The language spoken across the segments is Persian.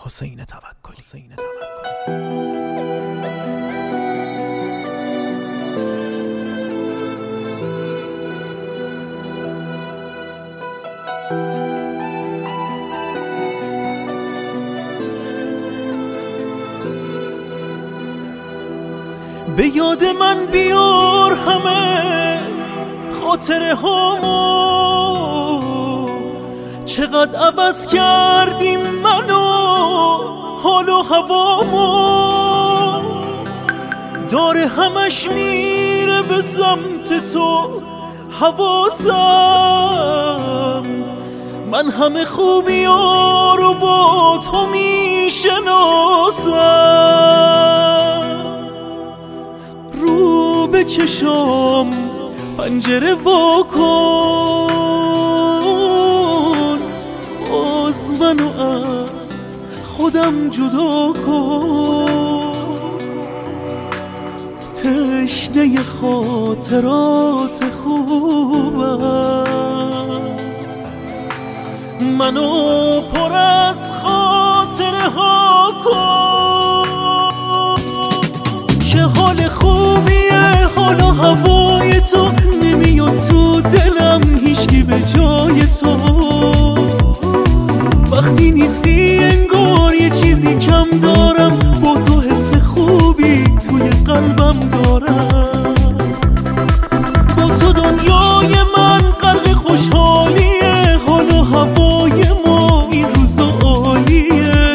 حسین توکلی. به یاد من بیار همه خاطره هامو، چقدر عوض کردیم منو حال و هوامو. داره همش میره به سمت تو حواسم، من همه خوبی‌ها رو با تو میشناسم. رو به چشام پنجره وا کن، باز منو از خودم جدا کن. تشنه خاطرات خوبم، منو پر از خاطره ها کن. چه حال خوبیه حال و هوای تو، نمیاد تو دلم هیچکی به جای تو. وقتی نیستی انگار یه چیزی کم دارم، با تو حس خوبی توی قلبم دارم. با تو دنیای من غرق خوشحالیه، حال و هوای ما این روزا عالیه.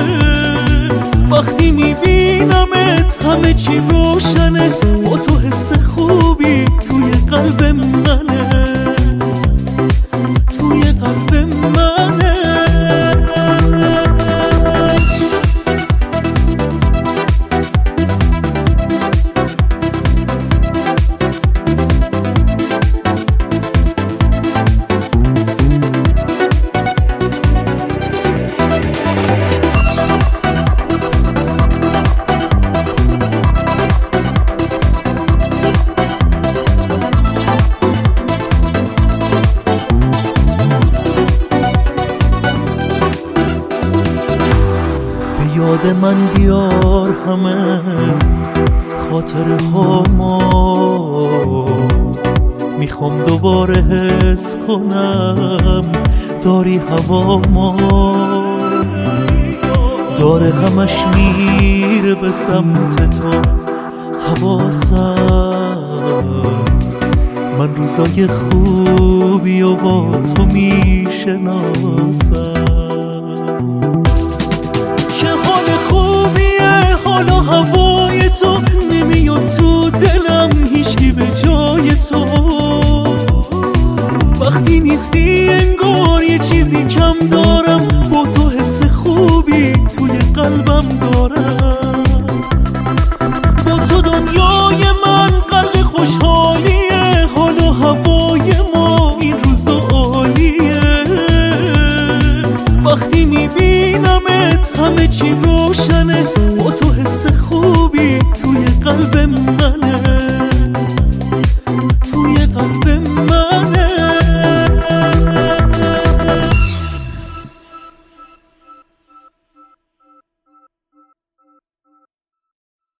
وقتی میبینمت همه چی روشنه، با تو حس خوبی توی قلب منه، توی قلب منه. یاد من بیار همه خاطره هامو، میخوام دوباره حس کنم داری هوامو. داره همش میره به سمت تو حواسم، من روزای خوبی و با تو میشناسم. حال و هوای تو، نمیاد تو دلم هیچکی به جای تو. وقتی نیستی انگار یه چیزی کم دارم، با تو حس خوبی توی قلبم دارم. با تو دنیای من غرق خوشحالیه، حال و هوای ما این روزا عالیه. وقتی میبینمت همه چی روشنه، با تو حس خوبی توی قلب من.